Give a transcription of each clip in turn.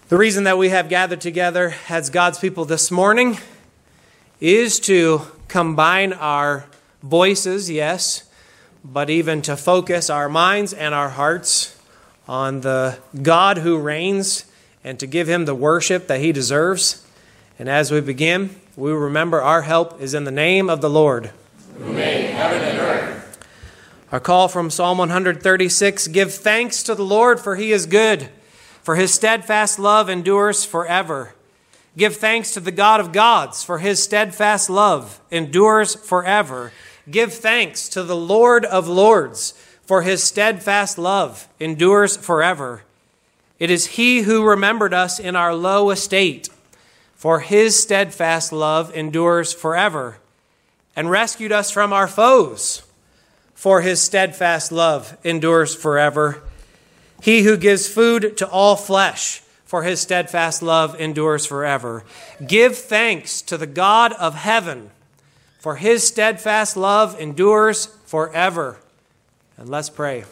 The reason that we have gathered together as God's people this morning is to combine our voices, yes, but even to focus our minds and our hearts on the God who reigns and to give him the worship that he deserves. And as we begin, we remember our help is in the name of the Lord, who made heaven and earth. Our call from Psalm 136, give thanks to the Lord, for he is good, for his steadfast love endures forever. Give thanks to the God of gods, for his steadfast love endures forever. Give thanks to the Lord of lords, for his steadfast love endures forever. It is he who remembered us in our low estate, for his steadfast love endures forever, and rescued us from our foes, for his steadfast love endures forever. He who gives food to all flesh, for his steadfast love endures forever. Give thanks to the God of heaven, for his steadfast love endures forever. And let's pray.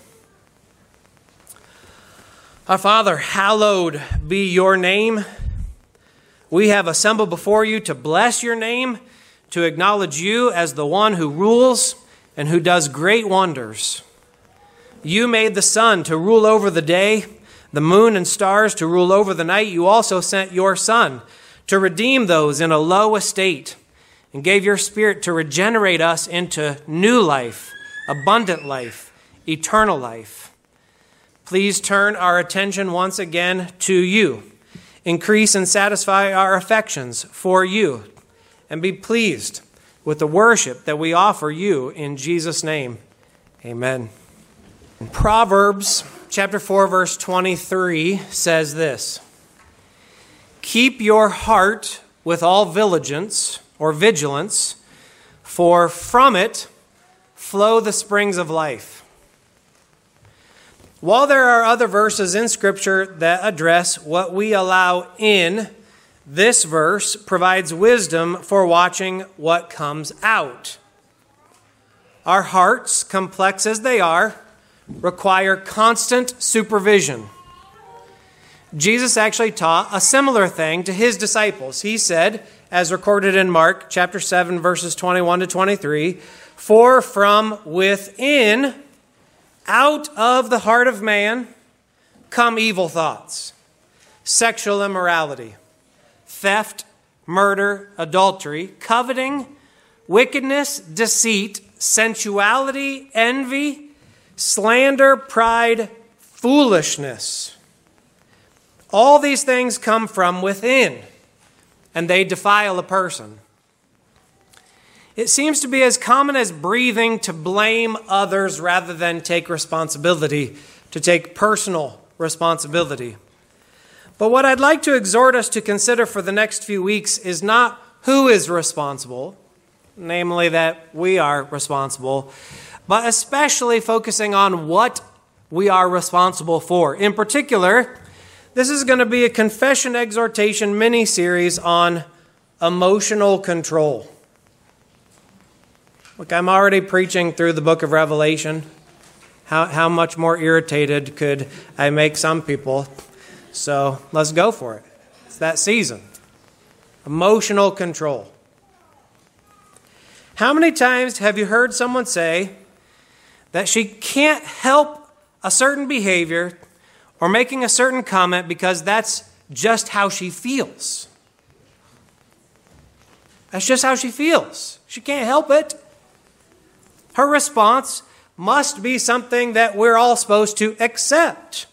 Our Father, hallowed be your name. We have assembled before you to bless your name, to acknowledge you as the one who rules and who does great wonders. You made the sun to rule over the day, the moon and stars to rule over the night. You also sent your Son to redeem those in a low estate and gave your Spirit to regenerate us into new life, abundant life, eternal life. Please turn our attention once again to you. Increase and satisfy our affections for you, and be pleased with the worship that we offer you in Jesus' name. Amen. Proverbs chapter 4, verse 23 says this: keep your heart with all vigilance, for from it flow the springs of life. While there are other verses in Scripture that address what we allow in, this verse provides wisdom for watching what comes out. Our hearts, complex as they are, require constant supervision. Jesus actually taught a similar thing to his disciples. He said, as recorded in Mark chapter 7, verses 21 to 23, for from within, out of the heart of man, come evil thoughts, sexual immorality, theft, murder, adultery, coveting, wickedness, deceit, sensuality, envy, slander, pride, foolishness. All these things come from within, and they defile a person. It seems to be as common as breathing to blame others rather than take responsibility, to take personal responsibility. But what I'd like to exhort us to consider for the next few weeks is not who is responsible, namely that we are responsible, but especially focusing on what we are responsible for. In particular, this is going to be a confession exhortation mini-series on emotional control. Look, I'm already preaching through the book of Revelation. How much more irritated could I make some people? So let's go for it. It's that season. Emotional control. How many times have you heard someone say that she can't help a certain behavior or making a certain comment because that's just how she feels? That's just how she feels. She can't help it. Her response must be something that we're all supposed to accept.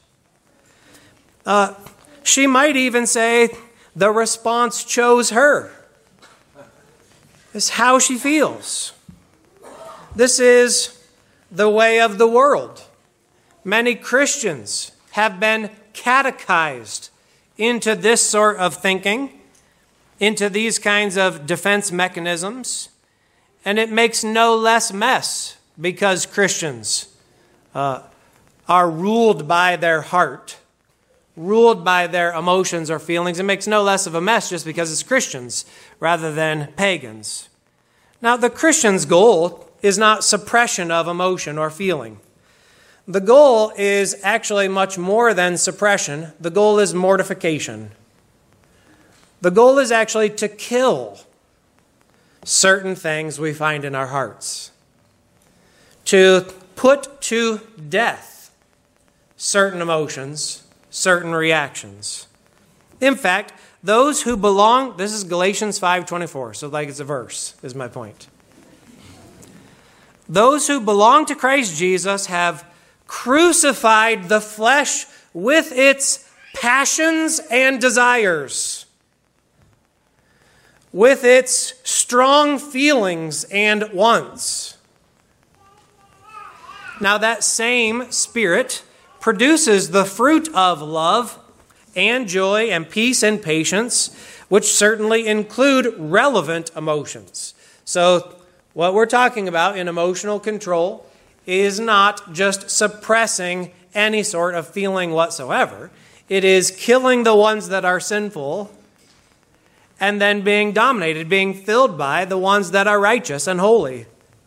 She might even say the response chose her. It's how she feels. This is the way of the world. Many Christians have been catechized into this sort of thinking, into these kinds of defense mechanisms, and it makes no less mess because Christians are ruled by their heart, ruled by their emotions or feelings. It makes no less of a mess just because it's Christians rather than pagans. Now, the Christian's goal is not suppression of emotion or feeling. the goal is actually much more than suppression. The goal is mortification. The goal is actually to kill certain things we find in our hearts, to put to death certain emotions, certain reactions. In fact, those who belong, this is Galatians 5:24, so like it's a verse, is my point. Those who belong to Christ Jesus have crucified the flesh with its passions and desires, with its strong feelings and wants. Now that same Spirit produces the fruit of love and joy and peace and patience, which certainly include relevant emotions. So what we're talking about in emotional control is not just suppressing any sort of feeling whatsoever. It is killing the ones that are sinful and then being dominated, being filled by the ones that are righteous and holy.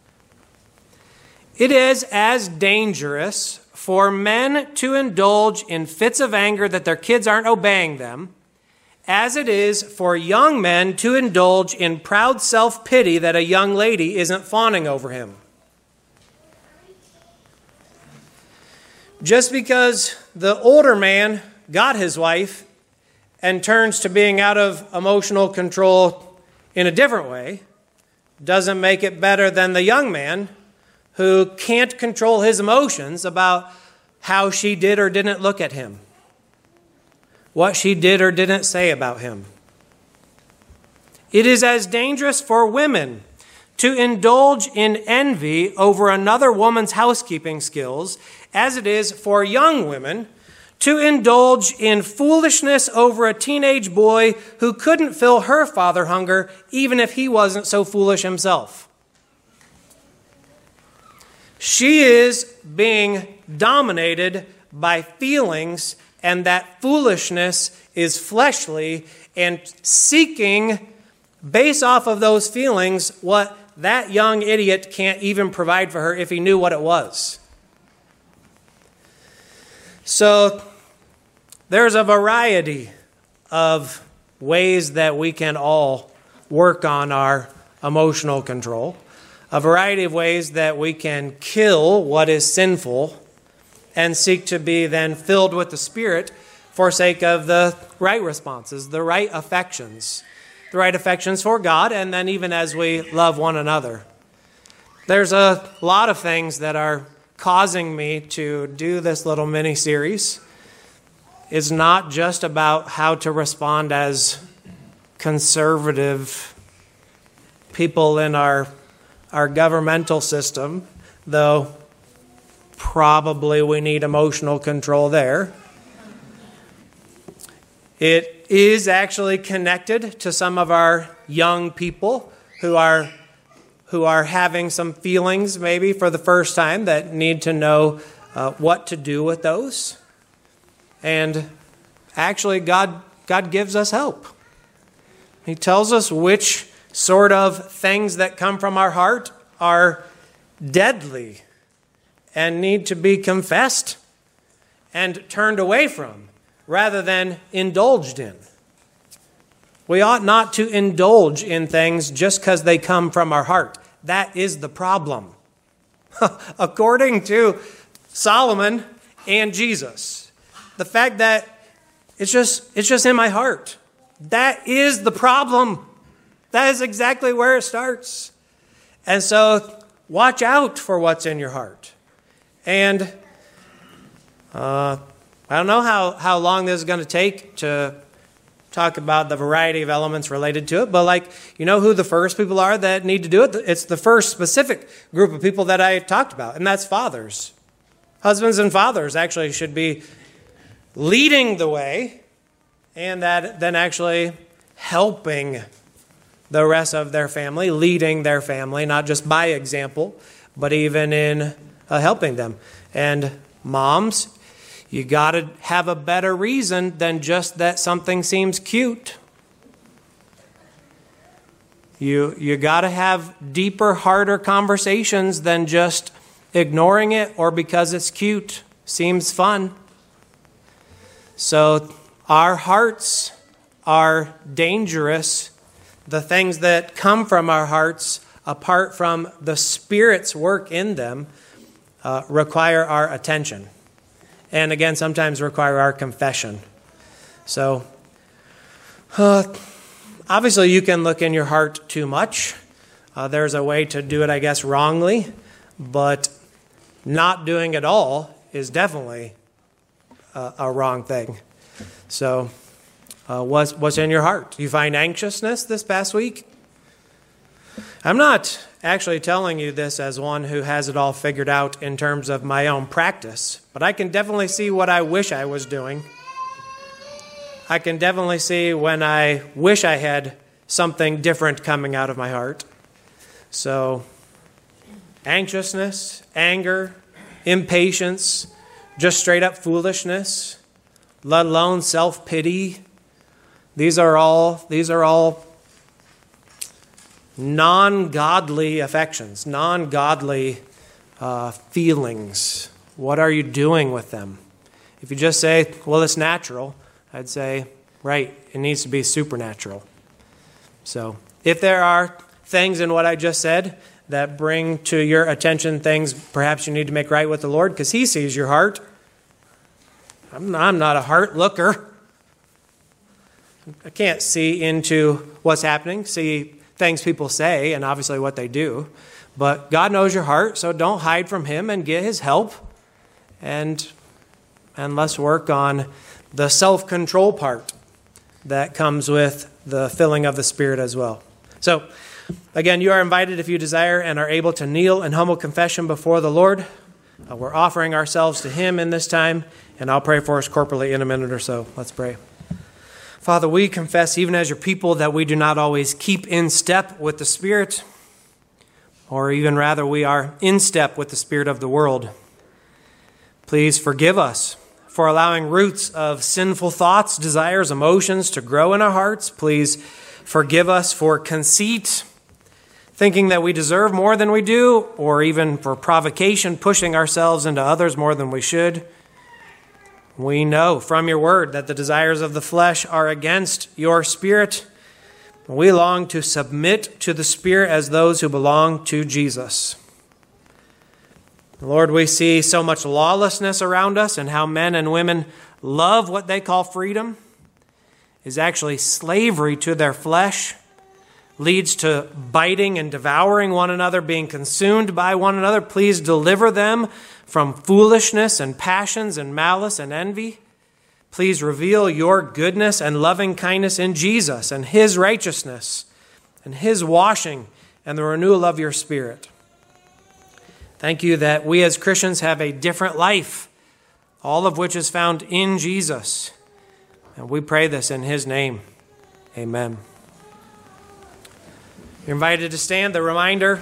It is as dangerous for men to indulge in fits of anger that their kids aren't obeying them, as it is for young men to indulge in proud self-pity that a young lady isn't fawning over him. Just because the older man got his wife and turns to being out of emotional control in a different way doesn't make it better than the young man who can't control his emotions about how she did or didn't look at him, what she did or didn't say about him. It is as dangerous for women to indulge in envy over another woman's housekeeping skills as it is for young women to indulge in foolishness over a teenage boy who couldn't fill her father hunger even if he wasn't so foolish himself. She is being dominated by feelings, and that foolishness is fleshly and seeking, based off of those feelings, what that young idiot can't even provide for her if he knew what it was. So there's a variety of ways that we can all work on our emotional control, a variety of ways that we can kill what is sinful and seek to be then filled with the Spirit for sake of the right responses, the right affections for God, and then even as we love one another. There's a lot of things that are causing me to do this little mini-series. It's not just about how to respond as conservative people in our governmental system, though probably we need emotional control there. It is actually connected to some of our young people who are having some feelings maybe for the first time that need to know what to do with those. And actually God gives us help. He tells us which sort of things that come from our heart are deadly and need to be confessed and turned away from rather than indulged in. We ought not to indulge in things just because they come from our heart. That is the problem. According to Solomon and Jesus, the fact that it's just in my heart, that is the problem. That is exactly where it starts. And so watch out for what's in your heart. And I don't know how long this is going to take to talk about the variety of elements related to it, but you know who the first people are that need to do it? It's the first specific group of people that I talked about, and that's fathers. Husbands and fathers actually should be leading the way, and that then actually helping the rest of their family, leading their family, not just by example, but even in helping them. And moms, you got to have a better reason than just that something seems cute. You got to have deeper, harder conversations than just ignoring it, or because it's cute, seems fun. So our hearts are dangerous. The things that come from our hearts, apart from the Spirit's work in them, require our attention. And again, sometimes require our confession. So, obviously you can look in your heart too much. There's a way to do it, I guess, wrongly. But not doing it all is definitely a wrong thing. So, what's in your heart? You find anxiousness this past week? I'm not actually telling you this as one who has it all figured out in terms of my own practice, but I can definitely see what I wish I was doing. I can definitely see when I wish I had something different coming out of my heart. So, anxiousness, anger, impatience, just straight up foolishness, let alone self-pity. These are all non-godly affections, non-godly feelings. What are you doing with them? If you just say, well, it's natural, I'd say, right, it needs to be supernatural. So if there are things in what I just said that bring to your attention things perhaps you need to make right with the Lord, because He sees your heart. I'm not a heart looker. I can't see into what's happening, see things people say and obviously what they do. But God knows your heart, so don't hide from Him and get His help. And let's work on the self-control part that comes with the filling of the Spirit as well. So, again, you are invited if you desire and are able to kneel in humble confession before the Lord. We're offering ourselves to Him in this time, and I'll pray for us corporately in a minute or so. Let's pray. Father, we confess, even as your people, that we do not always keep in step with the Spirit, or even rather, we are in step with the spirit of the world. Please forgive us for allowing roots of sinful thoughts, desires, emotions to grow in our hearts. Please forgive us for conceit, thinking that we deserve more than we do, or even for provocation, pushing ourselves into others more than we should. We know from your word that the desires of the flesh are against your Spirit. We long to submit to the Spirit as those who belong to Jesus. Lord, we see so much lawlessness around us, and how men and women love what they call freedom is actually slavery to their flesh, leads to biting and devouring one another, being consumed by one another. Please deliver them from foolishness and passions and malice and envy. Please reveal your goodness and loving kindness in Jesus and His righteousness and His washing and the renewal of your Spirit. Thank you that we as Christians have a different life, all of which is found in Jesus. And we pray this in His name. Amen. You're invited to stand. The reminder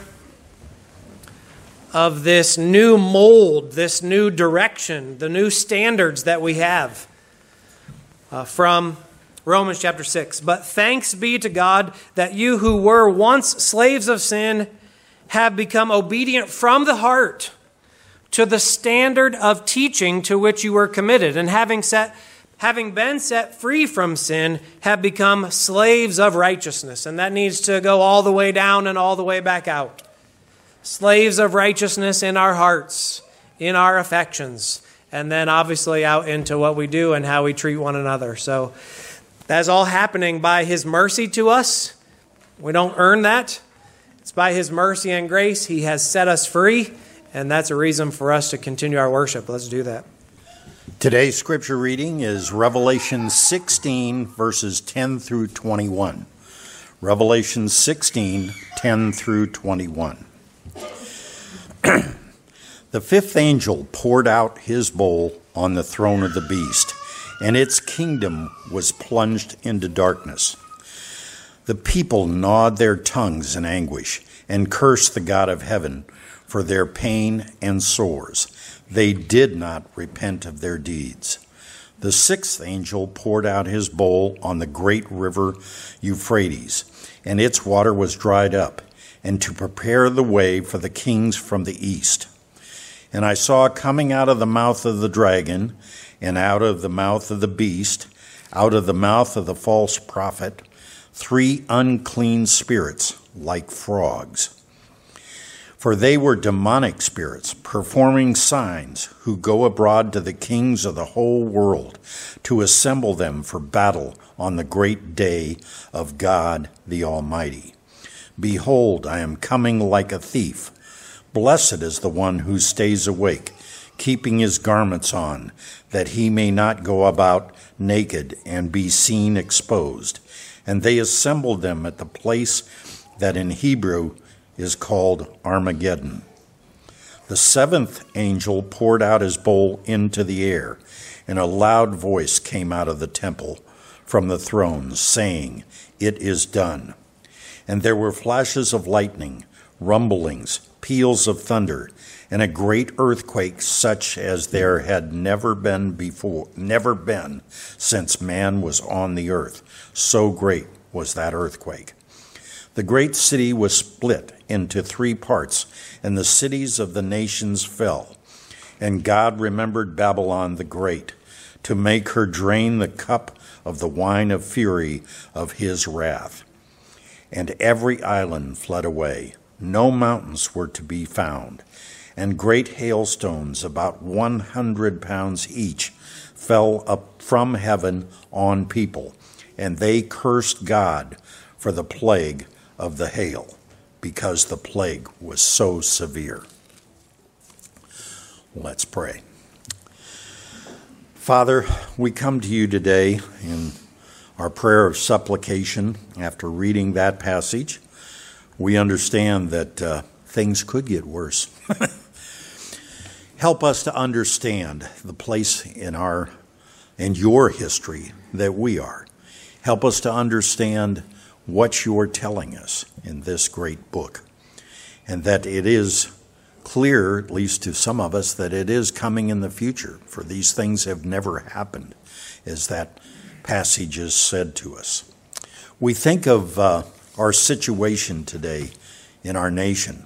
of this new mold, this new direction, the new standards that we have from Romans chapter 6. But thanks be to God that you who were once slaves of sin have become obedient from the heart to the standard of teaching to which you were committed, and having been set free from sin, have become slaves of righteousness. And that needs to go all the way down and all the way back out. Slaves of righteousness in our hearts, in our affections, and then obviously out into what we do and how we treat one another. So that's all happening by His mercy to us. We don't earn that. It's by His mercy and grace He has set us free, and that's a reason for us to continue our worship. Let's do that. Today's scripture reading is Revelation 16, verses 10 through 21. Revelation 16, 10 through 21. The fifth angel poured out his bowl on the throne of the beast, and its kingdom was plunged into darkness. The people gnawed their tongues in anguish and cursed the God of heaven for their pain and sores. They did not repent of their deeds. The sixth angel poured out his bowl on the great river Euphrates, and its water was dried up, and to prepare the way for the kings from the east. And I saw coming out of the mouth of the dragon, and out of the mouth of the beast, out of the mouth of the false prophet, 3 unclean spirits like frogs. For they were demonic spirits, performing signs, who go abroad to the kings of the whole world to assemble them for battle on the great day of God the Almighty. Behold, I am coming like a thief. Blessed is the one who stays awake, keeping his garments on, that he may not go about naked and be seen exposed. And they assembled them at the place that in Hebrew is called Armageddon. The 7th angel poured out his bowl into the air, and a loud voice came out of the temple from the throne, saying, "It is done." And there were flashes of lightning, rumblings, peals of thunder, and a great earthquake such as there had never been since man was on the earth. So great was that earthquake. The great city was split into 3 parts, and the cities of the nations fell. And God remembered Babylon the Great, to make her drain the cup of the wine of fury of his wrath. And every island fled away. No mountains were to be found. And great hailstones, about 100 pounds each, fell up from heaven on people. And they cursed God for the plague of the hail, because the plague was so severe. Let's pray. Father, we come to you today in our prayer of supplication. After reading that passage, we understand that things could get worse. Help us to understand the place in your history that we are. Help us to understand what you're telling us in this great book, and that it is clear, at least to some of us, that it is coming in the future, for these things have never happened, as that passage is said to us. We think of our situation today in our nation.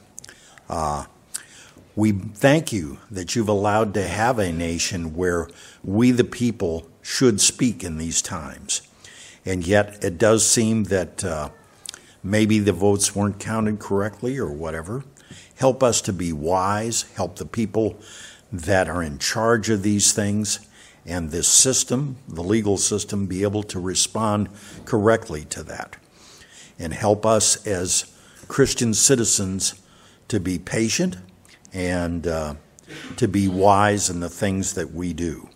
We thank you that you've allowed to have a nation where we, the people, should speak in these times. And yet it does seem that maybe the votes weren't counted correctly or whatever. Help us to be wise. Help the people that are in charge of these things and this system, the legal system, be able to respond correctly to that. And help us as Christian citizens to be patient and to be wise in the things that we do.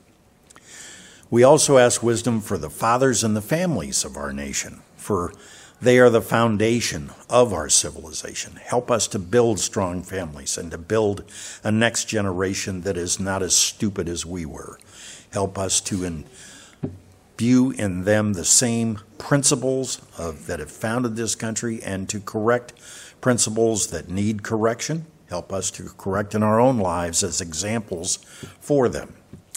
We also ask wisdom for the fathers and the families of our nation, for they are the foundation of our civilization. Help us to build strong families and to build a next generation that is not as stupid as we were. Help us to imbue in them the same principles that have founded this country, and to correct principles that need correction. Help us to correct in our own lives as examples for them.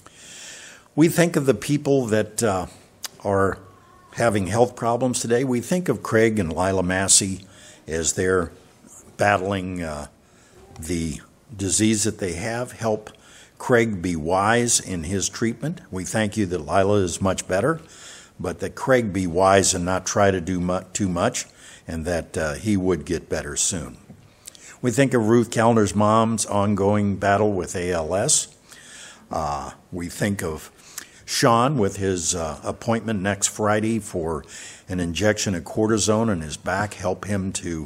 We think of the people that are having health problems today. We think of Craig and Lila Massey as they're battling the disease that they have. Help Craig be wise in his treatment. We thank you that Lila is much better, but that Craig be wise and not try to do too much, and that he would get better soon. We think of Ruth Kellner's mom's ongoing battle with ALS. We think of Sean with his appointment next Friday for an injection of cortisone in his back. Help him to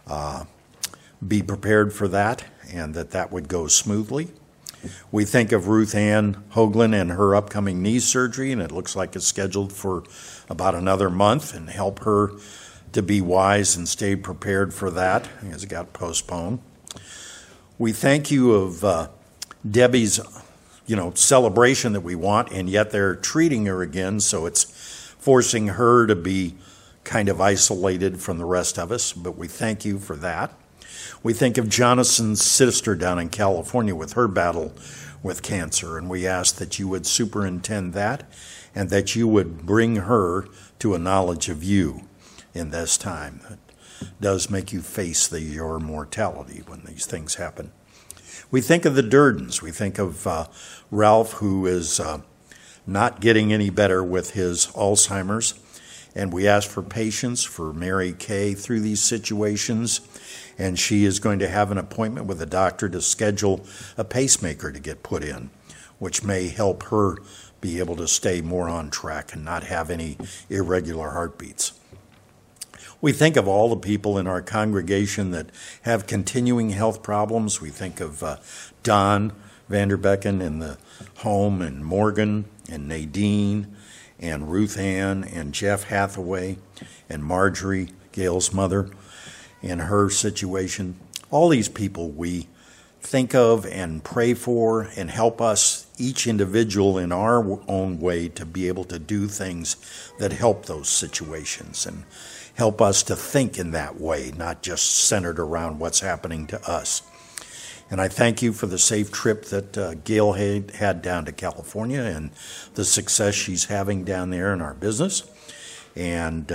be prepared for that, and that would go smoothly. We think of Ruth Ann Hoagland and her upcoming knee surgery, and it looks like it's scheduled for about another month, and help her to be wise and stay prepared for that, as it got postponed. We thank you of Debbie's celebration that we want, and yet they're treating her again, so it's forcing her to be kind of isolated from the rest of us, but we thank you for that. We think of Jonathan's sister down in California with her battle with cancer, and we ask that you would superintend that, and that you would bring her to a knowledge of you in this time. It does make you face your mortality when these things happen. We think of the Durdens. We think of Ralph, who is not getting any better with his Alzheimer's. And we ask for patience for Mary Kay through these situations. And she is going to have an appointment with a doctor to schedule a pacemaker to get put in, which may help her be able to stay more on track and not have any irregular heartbeats. We think of all the people in our congregation that have continuing health problems. We think of Don Vanderbecken in the home, and Morgan, and Nadine, and Ruth Ann, and Jeff Hathaway, and Marjorie, Gail's mother, and her situation. All these people we think of and pray for and help us, each individual in our own way, to be able to do things that help those situations and help us to think in that way, not just centered around what's happening to us. And I thank you for the safe trip that Gail had down to California and the success she's having down there in our business. And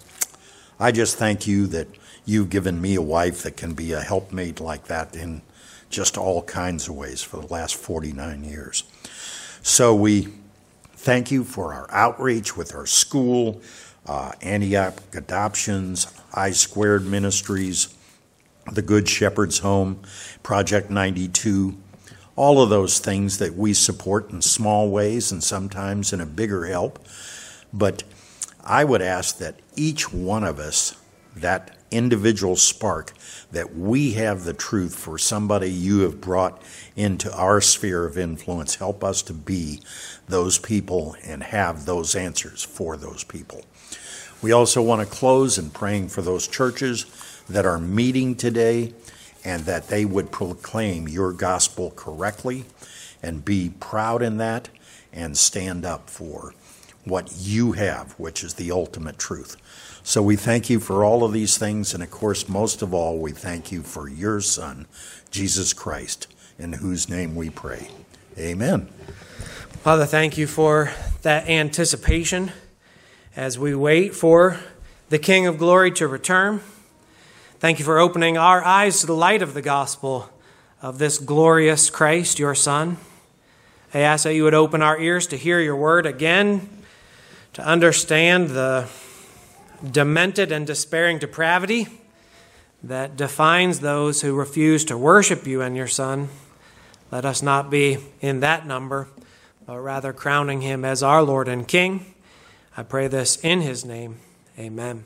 I just thank you that you've given me a wife that can be a helpmate like that in just all kinds of ways for the last 49 years. So we thank you for our outreach with our school, Antioch Adoptions, I Squared Ministries, the Good Shepherd's Home, Project 92, all of those things that we support in small ways and sometimes in a bigger help. But I would ask that each one of us, that individual spark, that we have the truth for somebody you have brought into our sphere of influence. Help us to be those people and have those answers for those people. We also want to close in praying for those churches that are meeting today, and that they would proclaim your gospel correctly and be proud in that and stand up for what you have, which is the ultimate truth. So we thank you for all of these things, and of course, most of all, we thank you for your Son, Jesus Christ, in whose name we pray. Amen. Father, thank you for that anticipation as we wait for the King of Glory to return. Thank you for opening our eyes to the light of the gospel of this glorious Christ, your Son. I ask that you would open our ears to hear your word again, to understand the demented and despairing depravity that defines those who refuse to worship you and your Son. Let us not be in that number, but rather crowning him as our Lord and King. I pray this in his name. Amen.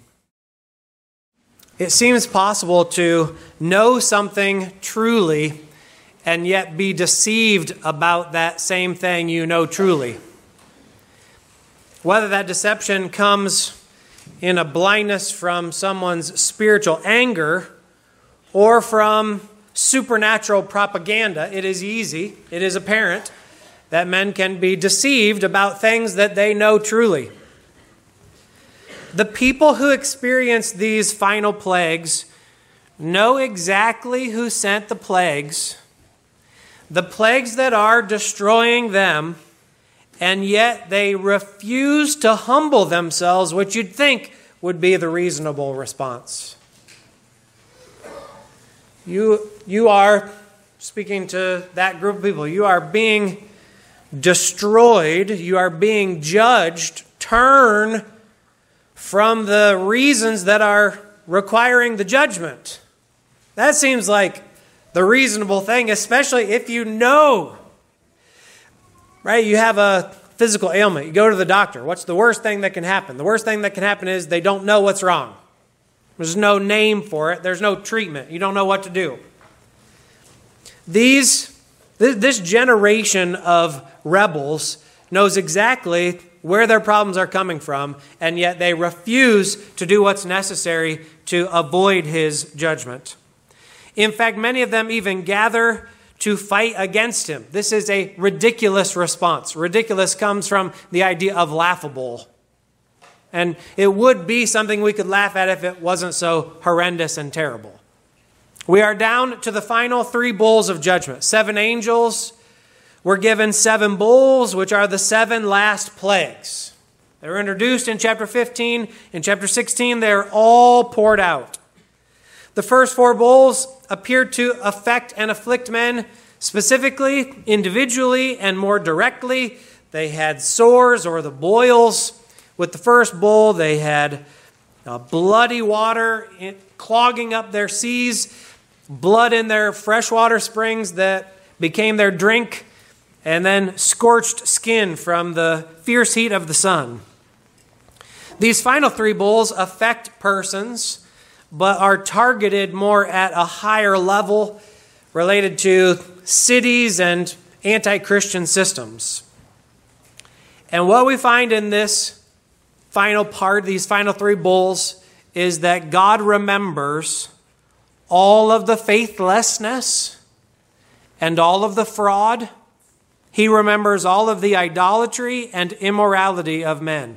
It seems possible to know something truly and yet be deceived about that same thing you know truly. Whether that deception comes in a blindness from someone's spiritual anger or from supernatural propaganda, it is easy, it is apparent that men can be deceived about things that they know truly. The people who experience these final plagues know exactly who sent the plagues that are destroying them, and yet they refuse to humble themselves, which you'd think would be the reasonable response. You are, speaking to that group of people, you are being destroyed, you are being judged. Turn from the reasons that are requiring the judgment. That seems like the reasonable thing, especially if you know, right? You have a physical ailment. You go to the doctor. What's the worst thing that can happen? The worst thing that can happen is they don't know what's wrong. There's no name for it. There's no treatment. You don't know what to do. This generation of rebels knows exactly where their problems are coming from, and yet they refuse to do what's necessary to avoid his judgment. In fact, many of them even gather to fight against him. This is a ridiculous response. Ridiculous comes from the idea of laughable. And it would be something we could laugh at if it wasn't so horrendous and terrible. We are down to the final 3 bowls of judgment. 7 angels were given 7 bowls, which are the 7 last plagues. They were introduced in chapter 15. In chapter 16, they're all poured out. The first 4 bowls appeared to affect and afflict men Specifically, individually, and more directly, they had sores or the boils. With the first bowl, they had bloody water clogging up their seas, blood in their freshwater springs that became their drink, and then scorched skin from the fierce heat of the sun. These final 3 bowls affect persons, but are targeted more at a higher level related to cities and anti-Christian systems. And what we find in this final part, these final 3 bowls, is that God remembers all of the faithlessness and all of the fraud. He remembers all of the idolatry and immorality of men.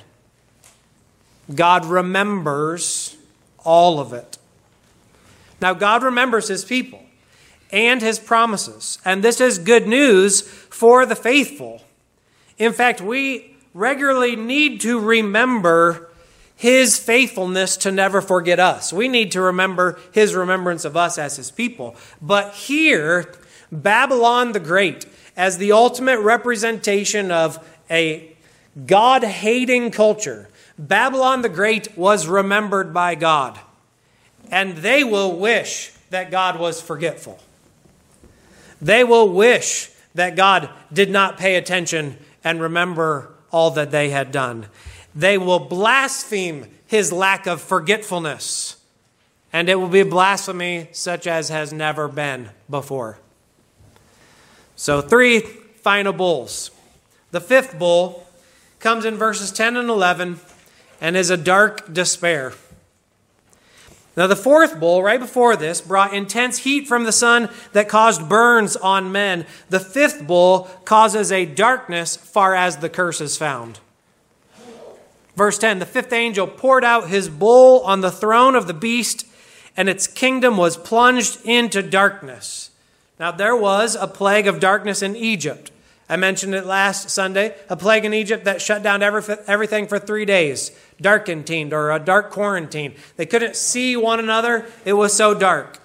God remembers all of it. Now, God remembers his people and his promises, and this is good news for the faithful. In fact, we regularly need to remember his faithfulness to never forget us. We need to remember his remembrance of us as his people. But here, Babylon the Great, as the ultimate representation of a God-hating culture, Babylon the Great was remembered by God. And they will wish that God was forgetful. They will wish that God did not pay attention and remember all that they had done. They will blaspheme his lack of forgetfulness. And it will be blasphemy such as has never been before. So 3 final bowls. The 5th bowl comes in verses 10 and 11 and is a dark despair. Now the 4th bowl, right before this, brought intense heat from the sun that caused burns on men. The 5th bowl causes a darkness far as the curse is found. Verse 10, the 5th angel poured out his bowl on the throne of the beast, and its kingdom was plunged into darkness. Now there was a plague of darkness in Egypt. I mentioned it last Sunday. A plague in Egypt that shut down everything for 3 days. Darkened, or a dark quarantine. They couldn't see one another. It was so dark.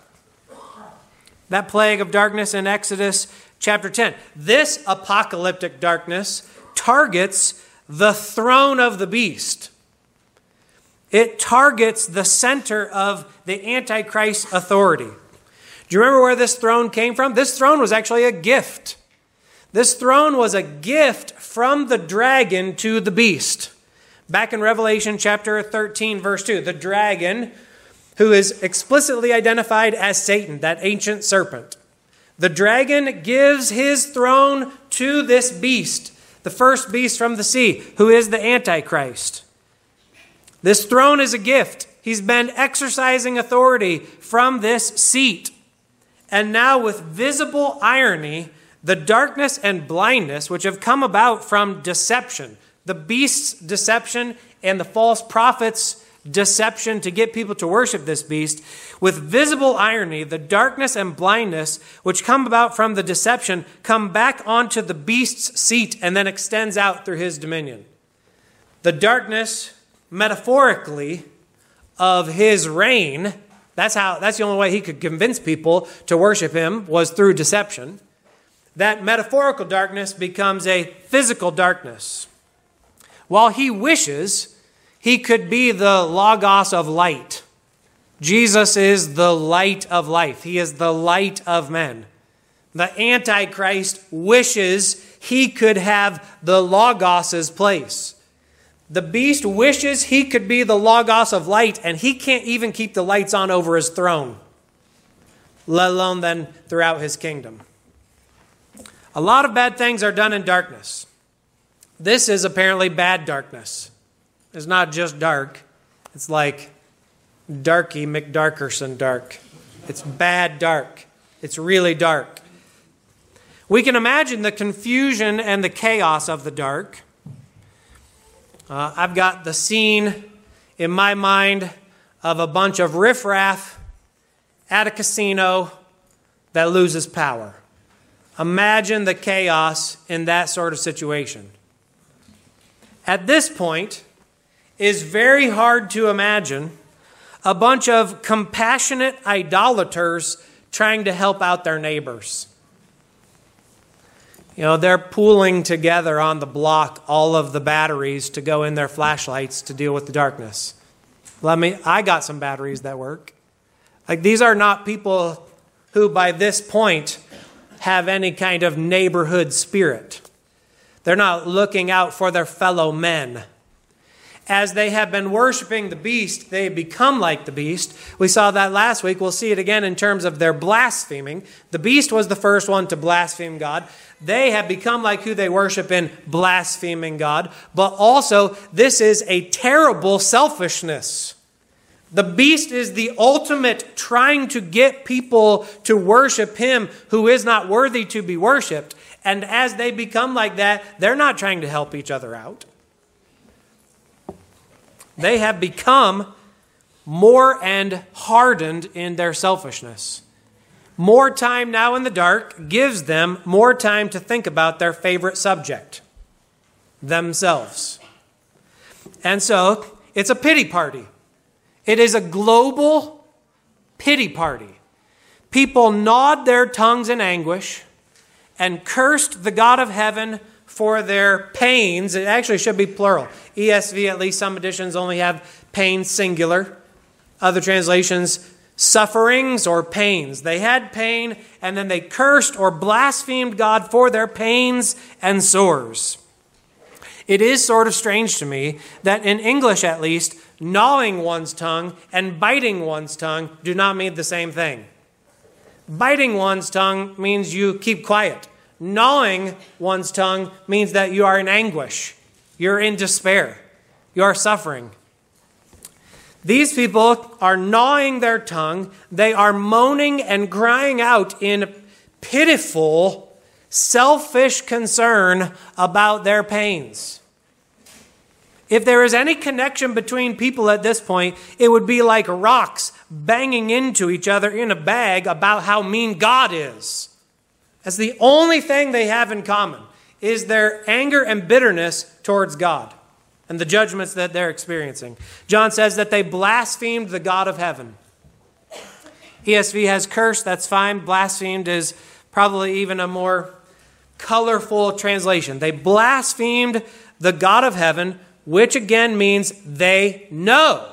That plague of darkness in Exodus chapter 10. This apocalyptic darkness targets the throne of the beast. It targets the center of the Antichrist authority. Do you remember where this throne came from? This throne was actually a gift. This throne was a gift from the dragon to the beast. Back in Revelation chapter 13, verse 2, the dragon, who is explicitly identified as Satan, that ancient serpent. The dragon gives his throne to this beast, the first beast from the sea, who is the Antichrist. This throne is a gift. He's been exercising authority from this seat. And now with visible irony, the darkness and blindness which have come about from deception, the beast's deception and the false prophet's deception to get people to worship this beast, with visible irony, the darkness and blindness which come about from the deception come back onto the beast's seat and then extends out through his dominion. The darkness, metaphorically, of his reign, that's the only way he could convince people to worship him, was through deception. That metaphorical darkness becomes a physical darkness. While he wishes he could be the Logos of light. Jesus is the light of life. He is the light of men. The Antichrist wishes he could have the Logos' place. The beast wishes he could be the Logos of light, and he can't even keep the lights on over his throne, let alone then throughout his kingdom. A lot of bad things are done in darkness. This is apparently bad darkness. It's not just dark. It's like Darky McDarkerson dark. It's bad dark. It's really dark. We can imagine the confusion and the chaos of the dark. I've got the scene in my mind of a bunch of riffraff at a casino that loses power. Imagine the chaos in that sort of situation. At this point, it's very hard to imagine a bunch of compassionate idolaters trying to help out their neighbors. They're pooling together on the block all of the batteries to go in their flashlights to deal with the darkness. I got some batteries that work. These are not people who by this point have any kind of neighborhood spirit. They're not looking out for their fellow men. As they have been worshiping the beast, they become like the beast. We saw that last week. We'll see it again in terms of their blaspheming. The beast was the first one to blaspheme God. They have become like who they worship in blaspheming God. But also, this is a terrible selfishness. The beast is the ultimate trying to get people to worship him who is not worthy to be worshiped. And as they become like that, they're not trying to help each other out. They have become more and hardened in their selfishness. More time now in the dark gives them more time to think about their favorite subject, themselves. And so it's a pity party. It is a global pity party. People gnawed their tongues in anguish and cursed the God of heaven for their pains. It actually should be plural. ESV, at least some editions, only have pain singular. Other translations, sufferings or pains. They had pain, and then they cursed or blasphemed God for their pains and sores. It is sort of strange to me that in English, at least, gnawing one's tongue and biting one's tongue do not mean the same thing. Biting one's tongue means you keep quiet. Gnawing one's tongue means that you are in anguish. You're in despair. You are suffering. These people are gnawing their tongue. They are moaning and crying out in pitiful, selfish concern about their pains. If there is any connection between people at this point, it would be like rocks banging into each other in a bag about how mean God is. That's the only thing they have in common, is their anger and bitterness towards God and the judgments that they're experiencing. John says that they blasphemed the God of heaven. ESV has cursed, that's fine. Blasphemed is probably even a more colorful translation. They blasphemed the God of heaven, which again means they know.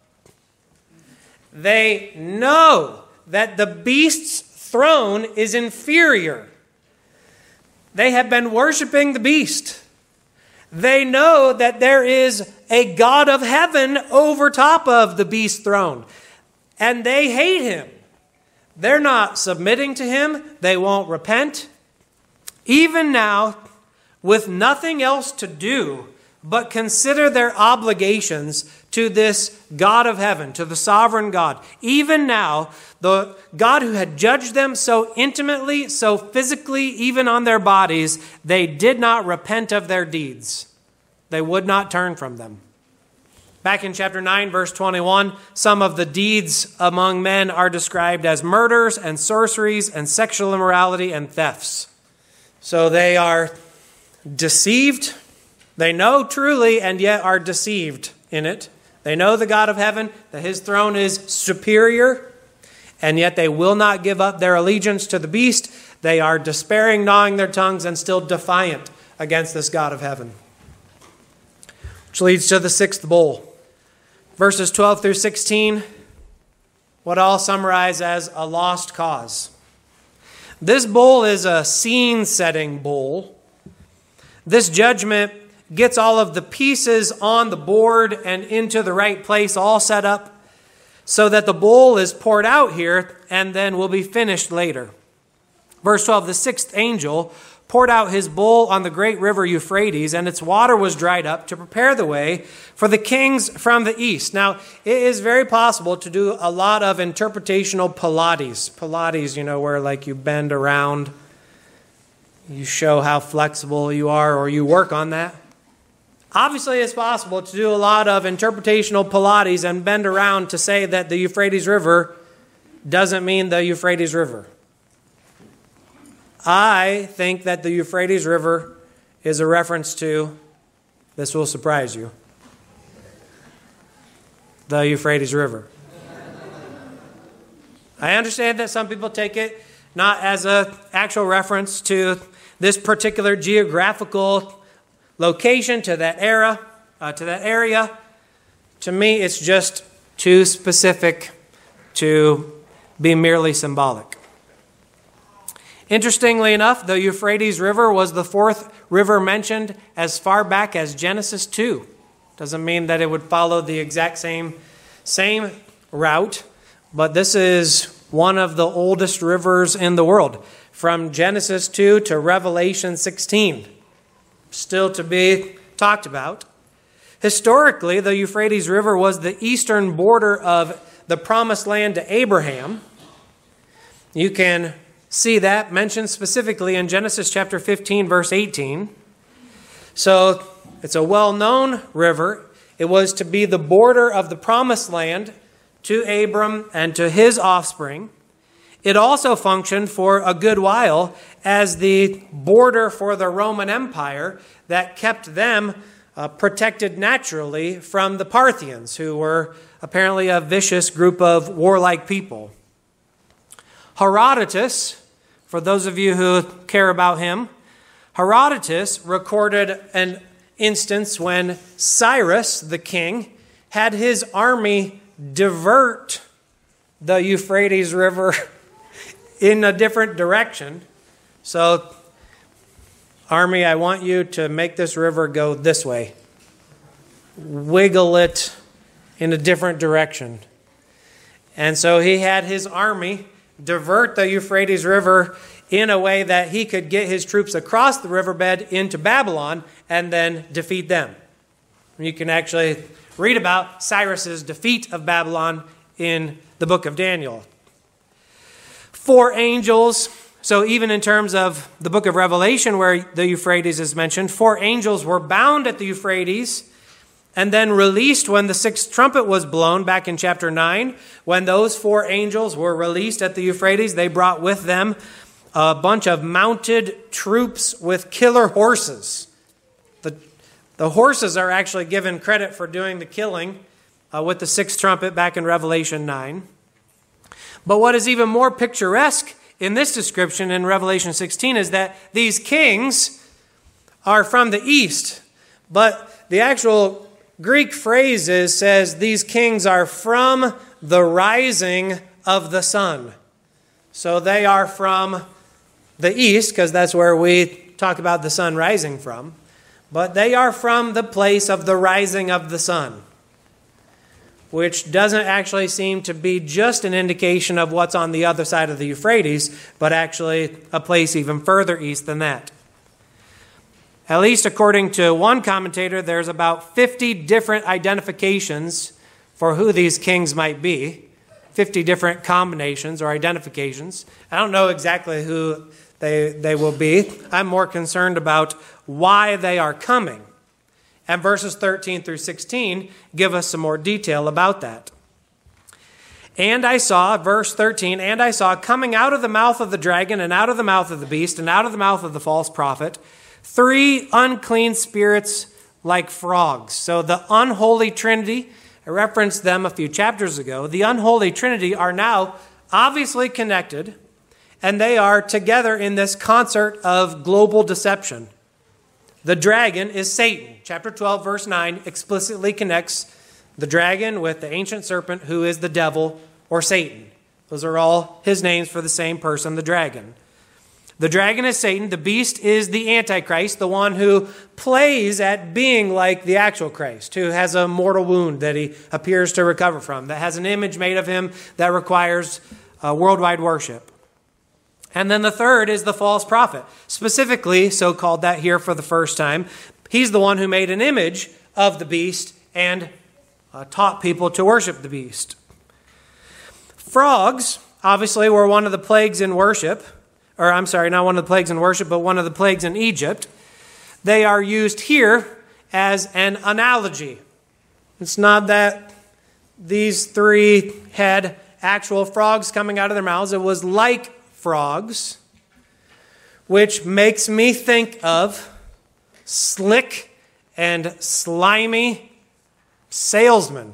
They know that the beast's throne is inferior. They have been worshiping the beast. They know that there is a God of heaven over top of the beast's throne. And they hate him. They're not submitting to him. They won't repent. Even now, with nothing else to do but consider their obligations to this God of heaven, to the sovereign God. Even now, the God who had judged them so intimately, so physically, even on their bodies, they did not repent of their deeds. They would not turn from them. Back in chapter 9, verse 21, some of the deeds among men are described as murders and sorceries and sexual immorality and thefts. So they are deceived. They know truly and yet are deceived in it. They know the God of heaven, that his throne is superior, and yet they will not give up their allegiance to the beast. They are despairing, gnawing their tongues, and still defiant against this God of heaven. Which leads to the sixth bowl. Verses 12 through 16, what I'll summarize as a lost cause. This bowl is a scene-setting bowl. This judgment gets all of the pieces on the board and into the right place, all set up, so that the bowl is poured out here and then will be finished later. Verse 12, the sixth angel poured out his bowl on the great river Euphrates, and its water was dried up to prepare the way for the kings from the east. Now, it is very possible to do a lot of interpretational Pilates. Pilates, where like you bend around, you show how flexible you are, or you work on that. Obviously, it's possible to do a lot of interpretational Pilates and bend around to say that the Euphrates River doesn't mean the Euphrates River. I think that the Euphrates River is a reference to, this will surprise you, the Euphrates River. I understand that some people take it not as an actual reference to this particular geographical location, to that area, to me, it's just too specific to be merely symbolic. Interestingly enough, the Euphrates River was the fourth river mentioned as far back as Genesis 2. Doesn't mean that it would follow the exact same route, but this is one of the oldest rivers in the world, from Genesis 2 to Revelation 16, still to be talked about. Historically, the Euphrates River was the eastern border of the promised land to Abraham. You can see that mentioned specifically in Genesis chapter 15, verse 18. So it's a well-known river. It was to be the border of the promised land to Abram and to his offspring. It also functioned for a good while as the border for the Roman Empire that kept them protected naturally from the Parthians, who were apparently a vicious group of warlike people. Herodotus, for those of you who care about him, Herodotus recorded an instance when Cyrus, the king, had his army divert the Euphrates River in a different direction. So, army, I want you to make this river go this way. Wiggle it in a different direction. And so he had his army divert the Euphrates River in a way that he could get his troops across the riverbed into Babylon and then defeat them. You can actually read about Cyrus's defeat of Babylon in the book of Daniel. 4 angels, so even in terms of the book of Revelation where the Euphrates is mentioned, 4 angels were bound at the Euphrates and then released when the 6th trumpet was blown back in chapter 9. When those 4 angels were released at the Euphrates, they brought with them a bunch of mounted troops with killer horses. The horses are actually given credit for doing the killing with the 6th trumpet back in Revelation 9. But what is even more picturesque in this description in Revelation 16 is that these kings are from the east. But the actual Greek phrase says these kings are from the rising of the sun. So they are from the east, because that's where we talk about the sun rising from. But they are from the place of the rising of the sun, which doesn't actually seem to be just an indication of what's on the other side of the Euphrates, but actually a place even further east than that. At least according to one commentator, there's about 50 different identifications for who these kings might be. 50 different combinations or identifications. I don't know exactly who they will be. I'm more concerned about why they are coming. And verses 13 through 16 give us some more detail about that. And I saw, verse 13, and I saw coming out of the mouth of the dragon and out of the mouth of the beast and out of the mouth of the false prophet 3 unclean spirits like frogs. So the unholy trinity, I referenced them a few chapters ago. The unholy trinity are now obviously connected, and they are together in this concert of global deception. The dragon is Satan. Chapter 12, verse 9 explicitly connects the dragon with the ancient serpent, who is the devil or Satan. Those are all his names for the same person, the dragon. The dragon is Satan. The beast is the Antichrist, the one who plays at being like the actual Christ, who has a mortal wound that he appears to recover from, that has an image made of him that requires worldwide worship. And then the third is the false prophet, specifically so called that here for the first time. He's the one who made an image of the beast and taught people to worship the beast. Frogs, obviously, were one of the plagues in worship. Or I'm sorry, not one of the plagues in worship, but one of the plagues in Egypt. They are used here as an analogy. It's not that these 3 had actual frogs coming out of their mouths. It was like frogs, which makes me think of slick and slimy salesmen.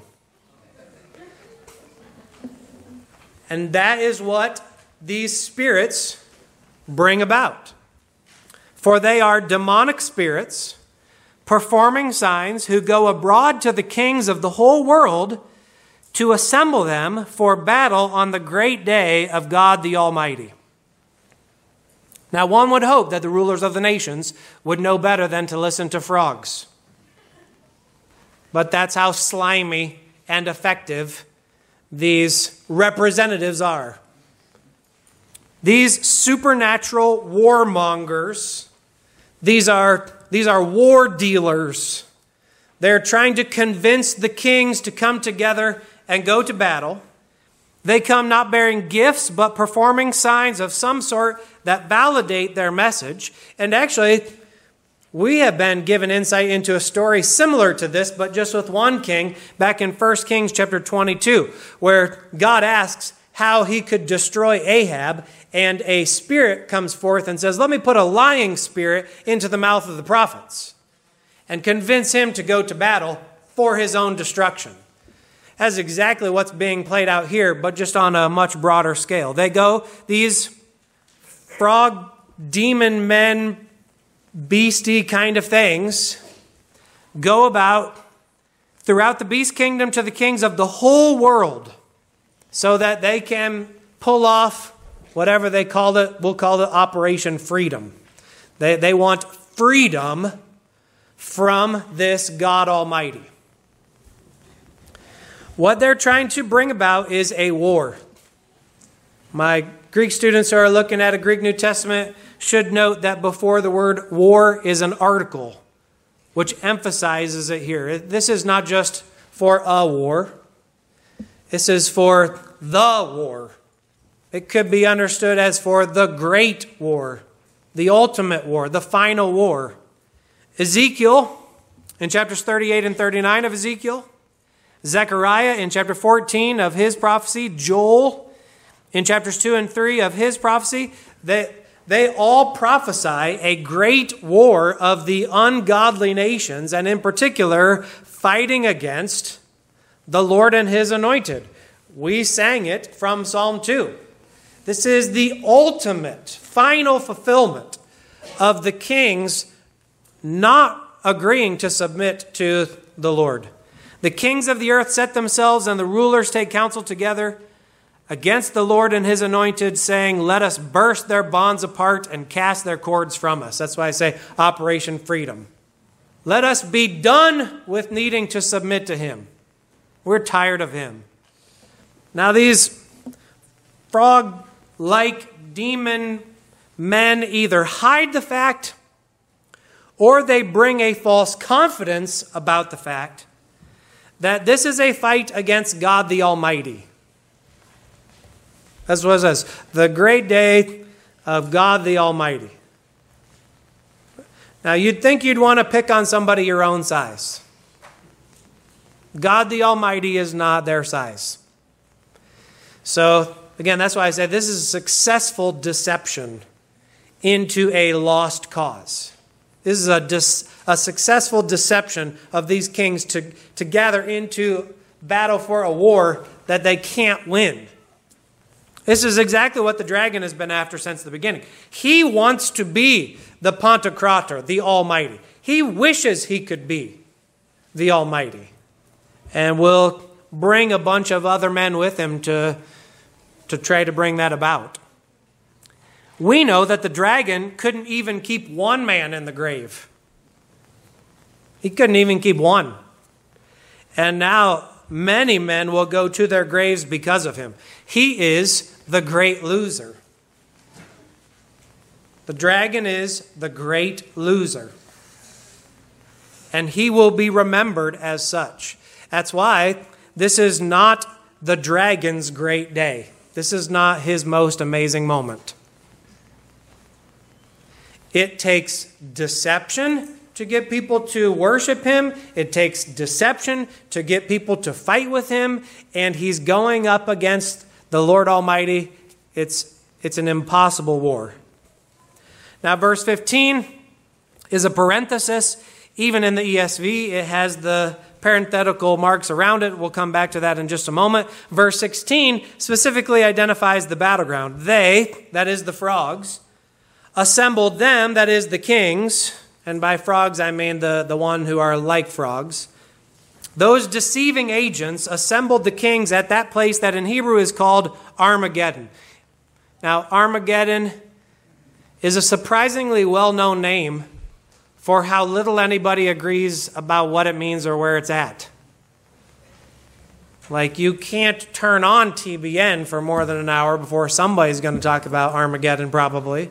And that is what these spirits bring about. For they are demonic spirits, performing signs, who go abroad to the kings of the whole world to assemble them for battle on the great day of God the Almighty. Now, one would hope that the rulers of the nations would know better than to listen to frogs. But that's how slimy and effective these representatives are. These supernatural warmongers, these are war dealers. They're trying to convince the kings to come together and go to battle. They come not bearing gifts, but performing signs of some sort that validate their message. And actually, we have been given insight into a story similar to this, but just with one king, back in 1 Kings chapter 22, where God asks how he could destroy Ahab, and a spirit comes forth and says, let me put a lying spirit into the mouth of the prophets and convince him to go to battle for his own destruction. That's exactly what's being played out here, but just on a much broader scale. They go, these frog demon men, beastie kind of things, go about throughout the beast kingdom to the kings of the whole world so that they can pull off whatever they call it. We'll call it Operation Freedom. They want freedom from this God Almighty. What they're trying to bring about is a war. My Greek students who are looking at a Greek New Testament should note that before the word war is an article, which emphasizes it here. This is not just for a war. This is for the war. It could be understood as for the great war, the ultimate war, the final war. Ezekiel, in chapters 38 and 39 of Ezekiel, Zechariah in chapter 14 of his prophecy, Joel in chapters 2 and 3 of his prophecy, they all prophesy a great war of the ungodly nations, and in particular, fighting against the Lord and his anointed. We sang it from Psalm 2. This is the ultimate, final fulfillment of the kings not agreeing to submit to the Lord. The kings of the earth set themselves, and the rulers take counsel together against the Lord and his anointed, saying, let us burst their bonds apart and cast their cords from us. That's why I say Operation Freedom. Let us be done with needing to submit to him. We're tired of him. Now these frog-like demon men either hide the fact or they bring a false confidence about the fact that this is a fight against God the Almighty. That's what it says, the great day of God the Almighty. Now you'd think you'd want to pick on somebody your own size. God the Almighty is not their size. So, again, that's why I said this is a successful deception into a lost cause. This is a successful deception of these kings to gather into battle for a war that they can't win. This is exactly what the dragon has been after since the beginning. He wants to be the Pantocrator, the Almighty. He wishes he could be the Almighty. And will bring a bunch of other men with him to try to bring that about. We know that the dragon couldn't even keep one man in the grave. He couldn't even keep one. And now many men will go to their graves because of him. He is the great loser. The dragon is the great loser. And he will be remembered as such. That's why this is not the dragon's great day. This is not his most amazing moment. It takes deception to get people to worship him. It takes deception to get people to fight with him. And he's going up against the Lord Almighty. It's an impossible war. Now, verse 15 is a parenthesis. Even in the ESV, it has the parenthetical marks around it. We'll come back to that in just a moment. Verse 16 specifically identifies the battleground. They, that is the frogs, assembled them, that is the kings, and by frogs I mean the one who are like frogs. Those deceiving agents assembled the kings at that place that in Hebrew is called Armageddon. Now, Armageddon is a surprisingly well-known name for how little anybody agrees about what it means or where it's at. Like, you can't turn on TBN for more than an hour before somebody's going to talk about Armageddon, probably.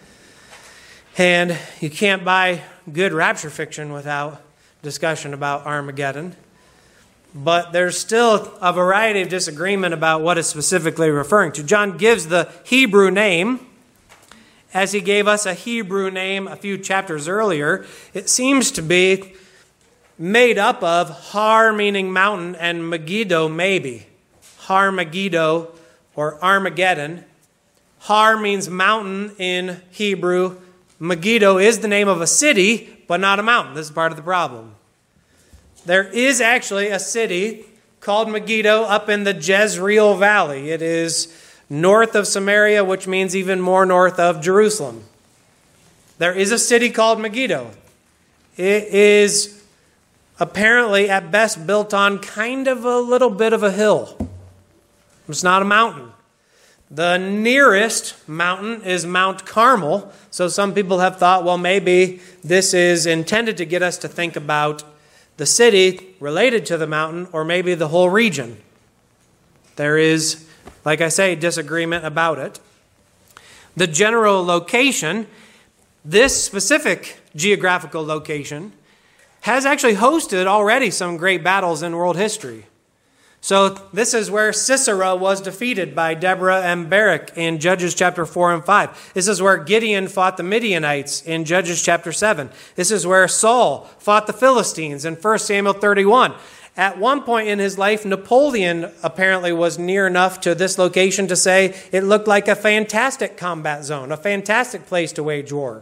And you can't buy good rapture fiction without discussion about Armageddon. But there's still a variety of disagreement about what it's specifically referring to. John gives the Hebrew name, as he gave us a Hebrew name a few chapters earlier. It seems to be made up of Har, meaning mountain, and Megiddo, maybe. Har Megiddo, or Armageddon. Har means mountain in Hebrew. Megiddo is the name of a city, but not a mountain. This is part of the problem. There is actually a city called Megiddo up in the Jezreel Valley. It is north of Samaria, which means even more north of Jerusalem. There is a city called Megiddo. It is apparently at best built on kind of a little bit of a hill. It's not a mountain. The nearest mountain is Mount Carmel. So some people have thought, well, maybe this is intended to get us to think about the city related to the mountain, or maybe the whole region. There is, like I say, disagreement about it. The general location, this specific geographical location, has actually hosted already some great battles in world history. So this is where Sisera was defeated by Deborah and Barak in Judges chapter 4 and 5. This is where Gideon fought the Midianites in Judges chapter 7. This is where Saul fought the Philistines in 1 Samuel 31. At one point in his life, Napoleon apparently was near enough to this location to say it looked like a fantastic combat zone, a fantastic place to wage war.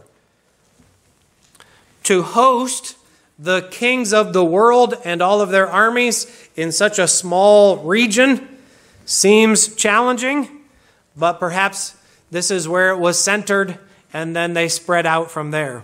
To host the kings of the world and all of their armies in such a small region seems challenging, but perhaps this is where it was centered and then they spread out from there.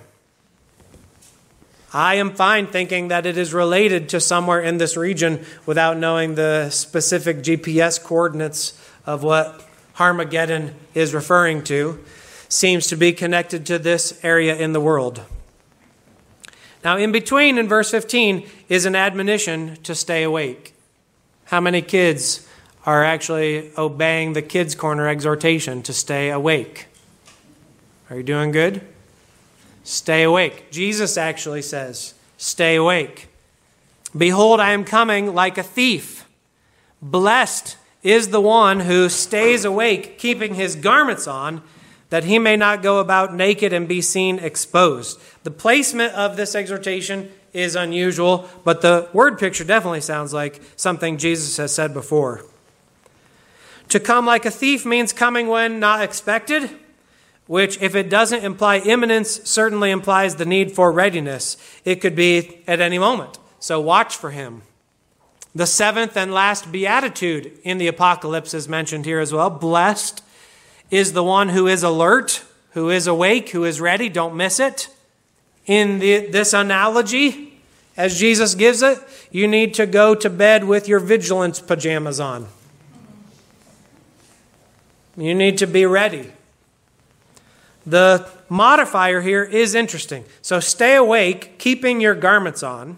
I am fine thinking that it is related to somewhere in this region without knowing the specific GPS coordinates of what Armageddon is referring to. Seems to be connected to this area in the world. Now, in between, in verse 15, is an admonition to stay awake. How many kids are actually obeying the Kids Corner exhortation to stay awake? Are you doing good? Stay awake. Jesus actually says, stay awake. Behold, I am coming like a thief. Blessed is the one who stays awake, keeping his garments on, that he may not go about naked and be seen exposed. The placement of this exhortation is unusual, but the word picture definitely sounds like something Jesus has said before. To come like a thief means coming when not expected, which, if it doesn't imply imminence, certainly implies the need for readiness. It could be at any moment, so watch for him. The seventh and last beatitude in the apocalypse is mentioned here as well. Blessed is the one who is alert, who is awake, who is ready. Don't miss it. In this analogy, as Jesus gives it, you need to go to bed with your vigilance pajamas on. You need to be ready. The modifier here is interesting. So stay awake, keeping your garments on.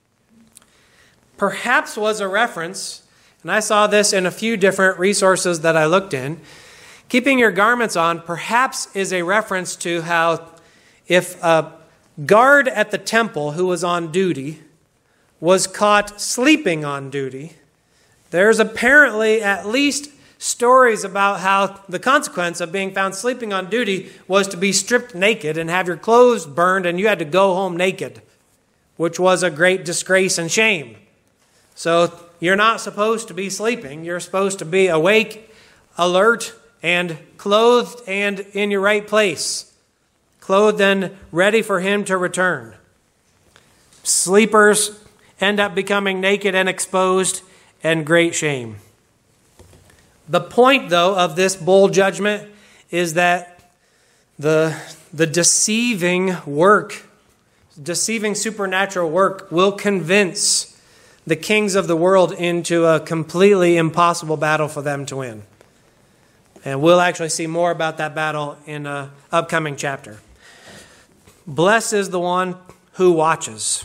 Perhaps was a reference, and I saw this in a few different resources that I looked in. Keeping your garments on perhaps is a reference to how if a guard at the temple who was on duty was caught sleeping on duty, there's apparently at least stories about how the consequence of being found sleeping on duty was to be stripped naked and have your clothes burned, and you had to go home naked, which was a great disgrace and shame. So you're not supposed to be sleeping. You're supposed to be awake, alert, and clothed and in your right place. Clothed and ready for him to return. Sleepers end up becoming naked and exposed, and great shame. The point, though, of this bowl judgment is that The deceiving supernatural work will convince the kings of the world into a completely impossible battle for them to win. And we'll actually see more about that battle in an upcoming chapter. Blessed is the one who watches.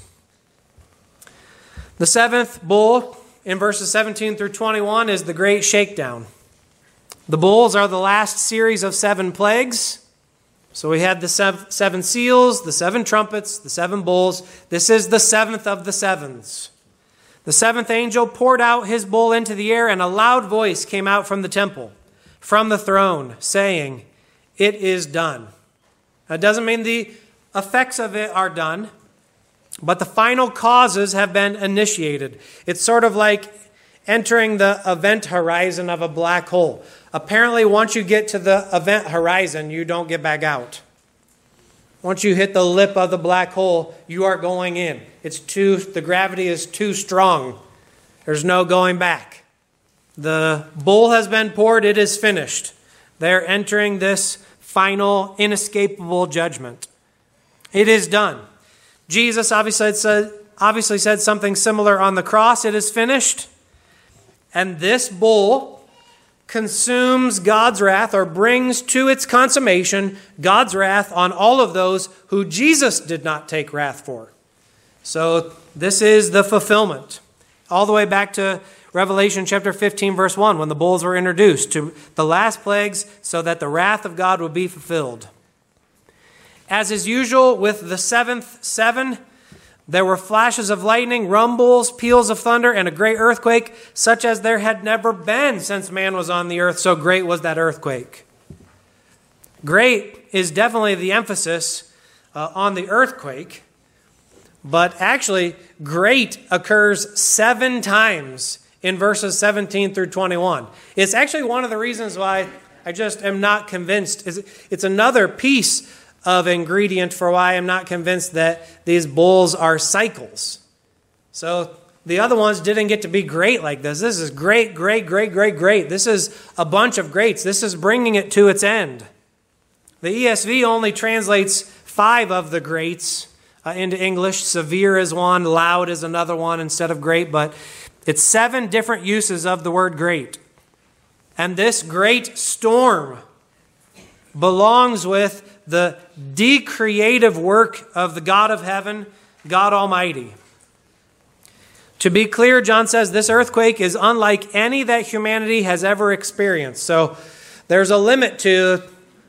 The seventh bull in verses 17 through 21 is the great shakedown. The bulls are the last series of 7 plagues. So we had the 7 seals, the 7 trumpets, the 7 bulls. This is the 7th of the 7s. The 7th angel poured out his bowl into the air, and a loud voice came out from the temple, from the throne, saying, "It is done." That doesn't mean the effects of it are done, but the final causes have been initiated. It's sort of like entering the event horizon of a black hole. Apparently, once you get to the event horizon, you don't get back out. Once you hit the lip of the black hole, you are going in. The gravity is too strong. There's no going back. The bowl has been poured. It is finished. They're entering this final, inescapable judgment. It is done. Jesus obviously said something similar on the cross. It is finished. And this bowl consumes God's wrath, or brings to its consummation God's wrath on all of those who Jesus did not take wrath for. So this is the fulfillment. All the way back to Revelation chapter 15, verse 1, when the bowls were introduced to the last plagues so that the wrath of God would be fulfilled. As is usual with the 7th 7, there were flashes of lightning, rumbles, peals of thunder, and a great earthquake, such as there had never been since man was on the earth. So great was that earthquake. Great is definitely the emphasis on the earthquake, but actually great occurs 7 times in verses 17 through 21. It's actually one of the reasons why I just am not convinced. It's another piece of ingredient for why I'm not convinced that these bowls are cycles. So the other ones didn't get to be great like this. This is great, great, great, great, great. This is a bunch of greats. This is bringing it to its end. The ESV only translates 5 of the greats into English. Severe is one, loud is another one instead of great, but it's 7 different uses of the word great. And this great storm belongs with the decreative work of the God of heaven, God Almighty. To be clear, John says this earthquake is unlike any that humanity has ever experienced. So there's a limit to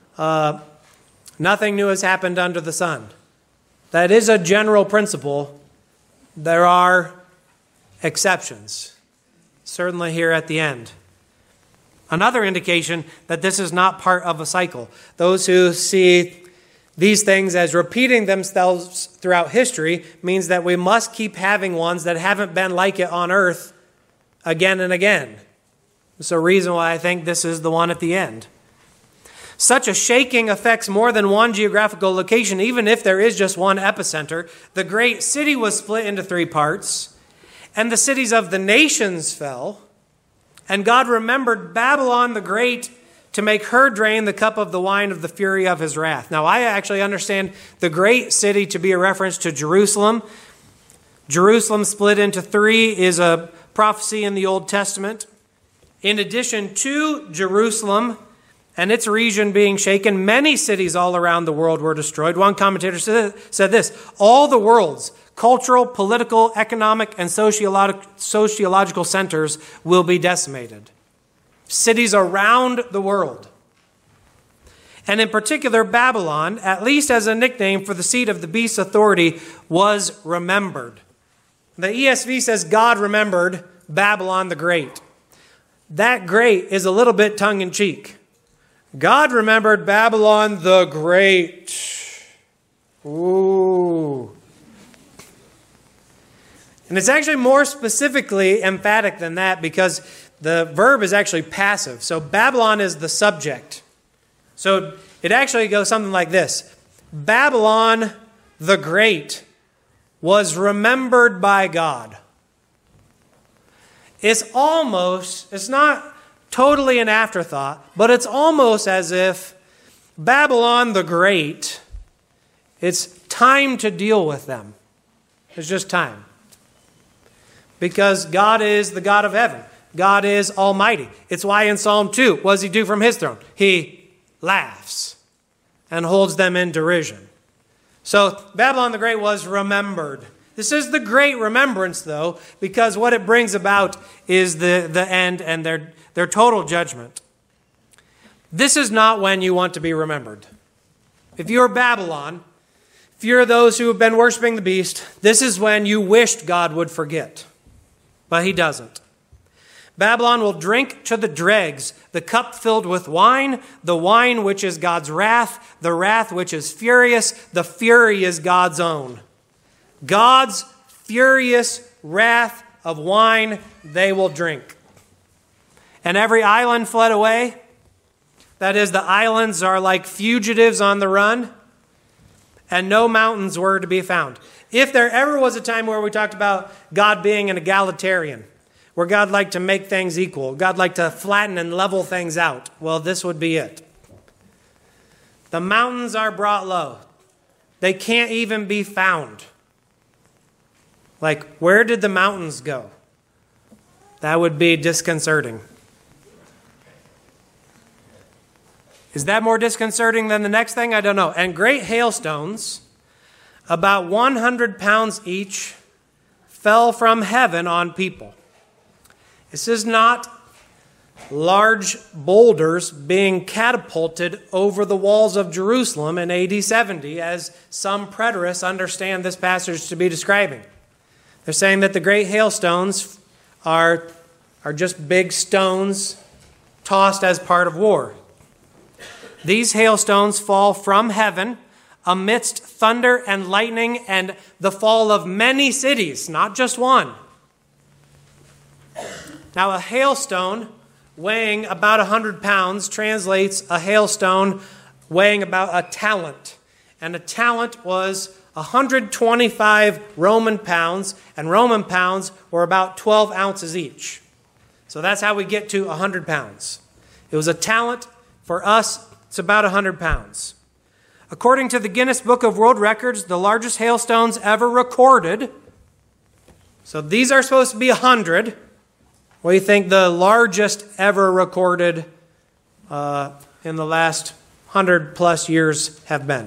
nothing new has happened under the sun. That is a general principle. There are exceptions, certainly here at the end. Another indication that this is not part of a cycle. Those who see these things as repeating themselves throughout history means that we must keep having ones that haven't been like it on earth again and again. It's a reason why I think this is the one at the end. Such a shaking affects more than one geographical location, even if there is just one epicenter. The great city was split into 3 parts, and the cities of the nations fell. And God remembered Babylon the Great to make her drain the cup of the wine of the fury of his wrath. Now, I actually understand the great city to be a reference to Jerusalem. Jerusalem split into 3 is a prophecy in the Old Testament. In addition to Jerusalem and its region being shaken, many cities all around the world were destroyed. One commentator said this: all the world's cultural, political, economic, and sociological centers will be decimated. Cities around the world. And in particular, Babylon, at least as a nickname for the seat of the beast's authority, was remembered. The ESV says God remembered Babylon the Great. That great is a little bit tongue-in-cheek. God remembered Babylon the Great. Ooh. And it's actually more specifically emphatic than that because the verb is actually passive. So Babylon is the subject. So it actually goes something like this: Babylon the Great was remembered by God. It's not totally an afterthought, but it's almost as if Babylon the Great, it's time to deal with them. It's just time. Because God is the God of heaven. God is almighty. It's why in Psalm 2, what does he do from his throne? He laughs and holds them in derision. So Babylon the Great was remembered. This is the great remembrance, though, because what it brings about is the end and their total judgment. This is not when you want to be remembered. If you're Babylon, if you're those who have been worshiping the beast, this is when you wished God would forget. But he doesn't. Babylon will drink to the dregs the cup filled with wine, the wine which is God's wrath, the wrath which is furious, the fury is God's own. God's furious wrath of wine they will drink. And every island fled away. That is, the islands are like fugitives on the run, and no mountains were to be found. If there ever was a time where we talked about God being an egalitarian, where God liked to make things equal, God liked to flatten and level things out, well, this would be it. The mountains are brought low. They can't even be found. Like, where did the mountains go? That would be disconcerting. Is that more disconcerting than the next thing? I don't know. And great hailstones, about 100 pounds each, fell from heaven on people. This is not large boulders being catapulted over the walls of Jerusalem in AD 70, as some preterists understand this passage to be describing. They're saying that the great hailstones are just big stones tossed as part of war. These hailstones fall from heaven amidst thunder and lightning and the fall of many cities, not just one. Now, a hailstone weighing about 100 pounds translates a hailstone weighing about a talent. And a talent was 125 Roman pounds, and Roman pounds were about 12 ounces each. So that's how we get to 100 pounds. It was a talent. For us, it's about 100 pounds. According to the Guinness Book of World Records, the largest hailstones ever recorded, so these are supposed to be 100. What do you think the largest ever recorded in the last 100 plus years have been?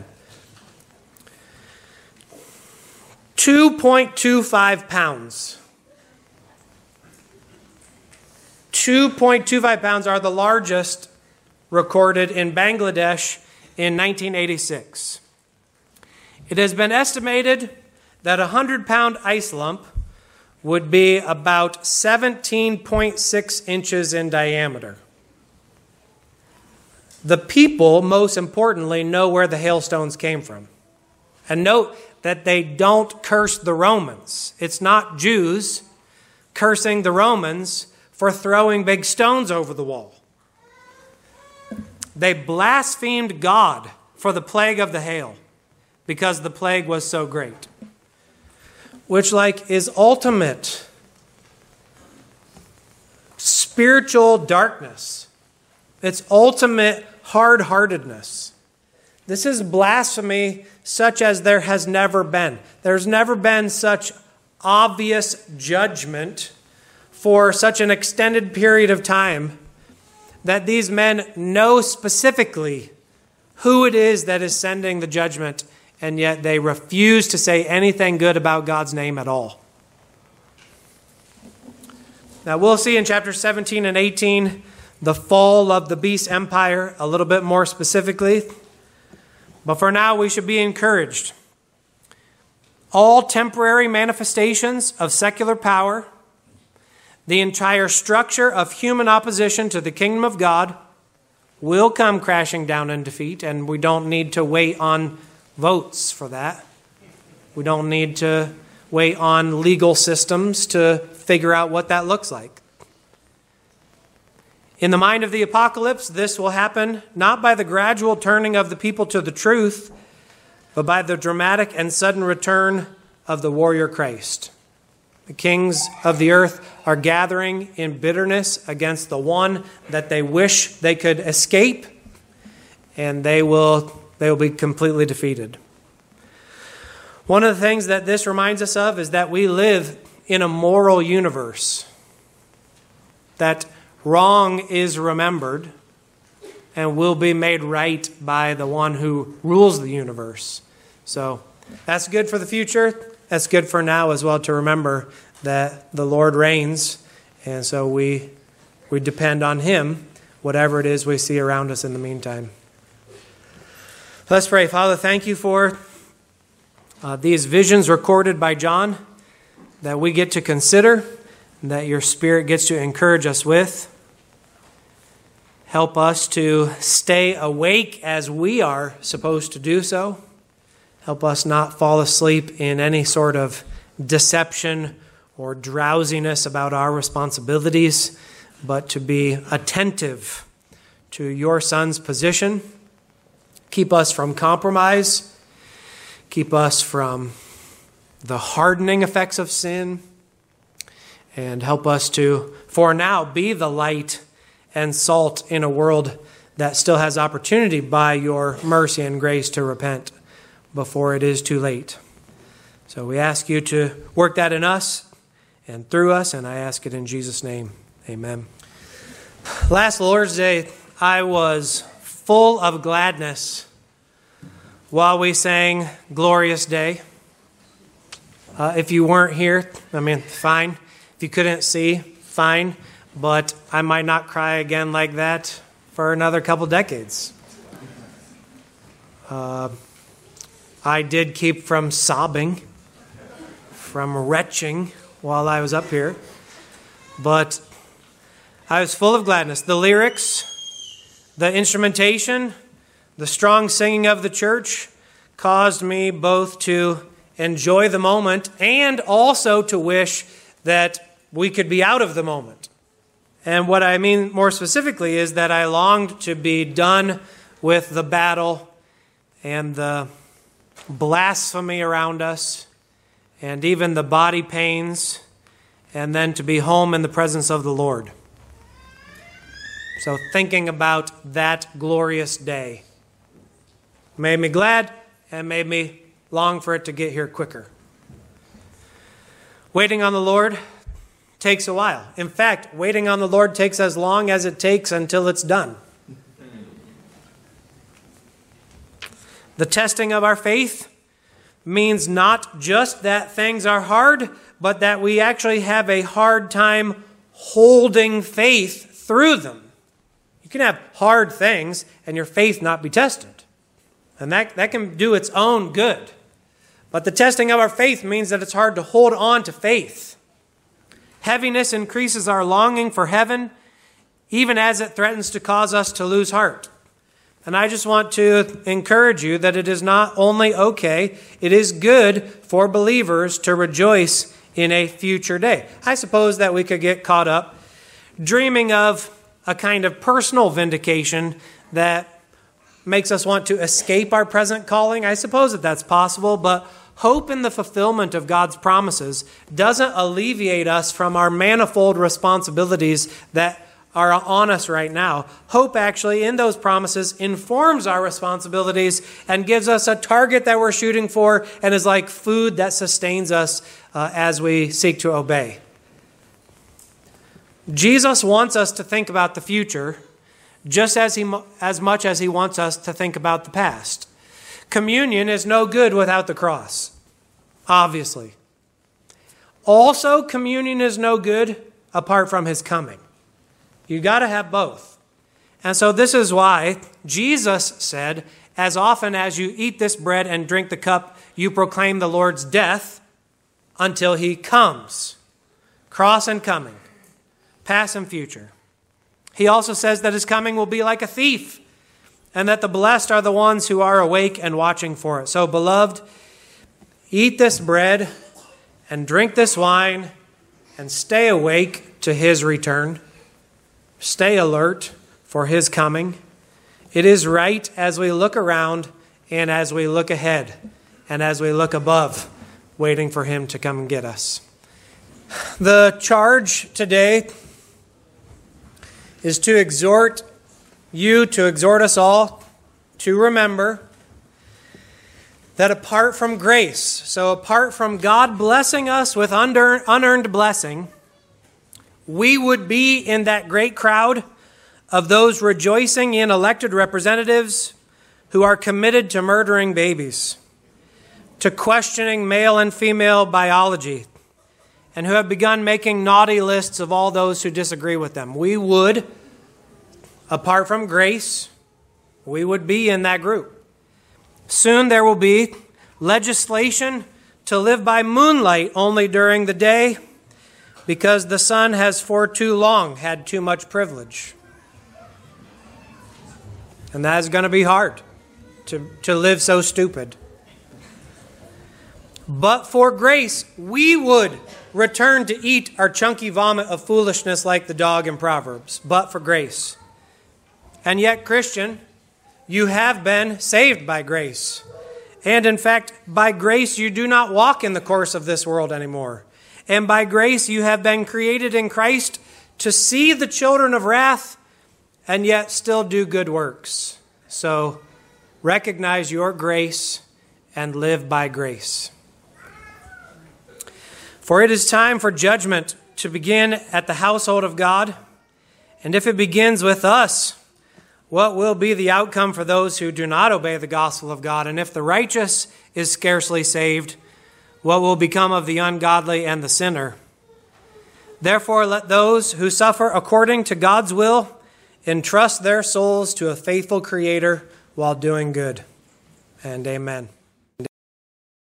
2.25 pounds. 2.25 pounds are the largest recorded in Bangladesh in 1986. It has been estimated that a 100-pound ice lump would be about 17.6 inches in diameter. The people, most importantly, know where the hailstones came from. And note that they don't curse the Romans. It's not Jews cursing the Romans for throwing big stones over the wall. They blasphemed God for the plague of the hail because the plague was so great, which is ultimate spiritual darkness. It's ultimate hard-heartedness. This is blasphemy such as there has never been. There's never been such obvious judgment for such an extended period of time that these men know specifically who it is that is sending the judgment, and yet they refuse to say anything good about God's name at all. Now we'll see in chapters 17 and 18 the fall of the beast empire a little bit more specifically. But for now, we should be encouraged. All temporary manifestations of secular power, the entire structure of human opposition to the kingdom of God will come crashing down in defeat, and we don't need to wait on votes for that. We don't need to wait on legal systems to figure out what that looks like. In the mind of the apocalypse, this will happen not by the gradual turning of the people to the truth, but by the dramatic and sudden return of the warrior Christ. The kings of the earth are gathering in bitterness against the one that they wish they could escape. and they will be completely defeated. One of the things that this reminds us of is that we live in a moral universe, that wrong is remembered and will be made right by the one who rules the universe. So that's good for the future. That's good for now as well, to remember that the Lord reigns, and so we depend on Him, whatever it is we see around us in the meantime. Let's pray. Father, thank you for these visions recorded by John that we get to consider, and that your Spirit gets to encourage us with. Help us to stay awake as we are supposed to do so. Help us not fall asleep in any sort of deception or drowsiness about our responsibilities, but to be attentive to your Son's position. Keep us from compromise. Keep us from the hardening effects of sin. And help us to, for now, be the light and salt in a world that still has opportunity by your mercy and grace to repent before it is too late. So we ask you to work that in us and through us, and I ask it in Jesus' name. Amen. Last Lord's Day, I was full of gladness while we sang Glorious Day. If you weren't here, fine. If you couldn't see, fine. But I might not cry again like that for another couple decades. I did keep from sobbing, from retching while I was up here. But I was full of gladness. The lyrics, the instrumentation, the strong singing of the church caused me both to enjoy the moment and also to wish that we could be out of the moment. And what I mean more specifically is that I longed to be done with the battle and the blasphemy around us and even the body pains, and then to be home in the presence of the Lord. So thinking about that glorious day made me glad and made me long for it to get here quicker. Waiting on the Lord takes a while. In fact, waiting on the Lord takes as long as it takes until it's done. The testing of our faith means not just that things are hard, but that we actually have a hard time holding faith through them. You can have hard things and your faith not be tested. And that can do its own good. But the testing of our faith means that it's hard to hold on to faith. Heaviness increases our longing for heaven, even as it threatens to cause us to lose heart. And I just want to encourage you that it is not only okay, it is good for believers to rejoice in a future day. I suppose that we could get caught up dreaming of a kind of personal vindication that makes us want to escape our present calling. I suppose that that's possible, but hope in the fulfillment of God's promises doesn't alleviate us from our manifold responsibilities that are on us right now. Hope actually in those promises informs our responsibilities and gives us a target that we're shooting for and is like food that sustains us as we seek to obey. Jesus wants us to think about the future just as much as he wants us to think about the past. Communion is no good without the cross, obviously. Also, communion is no good apart from his coming. You got to have both. And so this is why Jesus said, as often as you eat this bread and drink the cup, you proclaim the Lord's death until he comes. Cross and coming, past and future. He also says that his coming will be like a thief, and that the blessed are the ones who are awake and watching for it. So, beloved, eat this bread and drink this wine and stay awake to his return. Stay alert for his coming. It is right as we look around and as we look ahead and as we look above, waiting for him to come and get us. The charge today is to exhort you, to exhort us all, to remember that apart from grace, so apart from God blessing us with unearned blessing, we would be in that great crowd of those rejoicing in elected representatives who are committed to murdering babies, to questioning male and female biology, and who have begun making naughty lists of all those who disagree with them. We would, apart from grace, we would be in that group. Soon there will be legislation to live by moonlight only during the day because the sun has for too long had too much privilege. And that is going to be hard to live so stupid. But for grace, we would return to eat our chunky vomit of foolishness like the dog in Proverbs. But for grace. And yet, Christian, you have been saved by grace. And in fact, by grace, you do not walk in the course of this world anymore. And by grace, you have been created in Christ to see the children of wrath and yet still do good works. So recognize your grace and live by grace. For it is time for judgment to begin at the household of God. And if it begins with us, what will be the outcome for those who do not obey the gospel of God? And if the righteous is scarcely saved, what will become of the ungodly and the sinner? Therefore, let those who suffer according to God's will entrust their souls to a faithful Creator while doing good. And amen.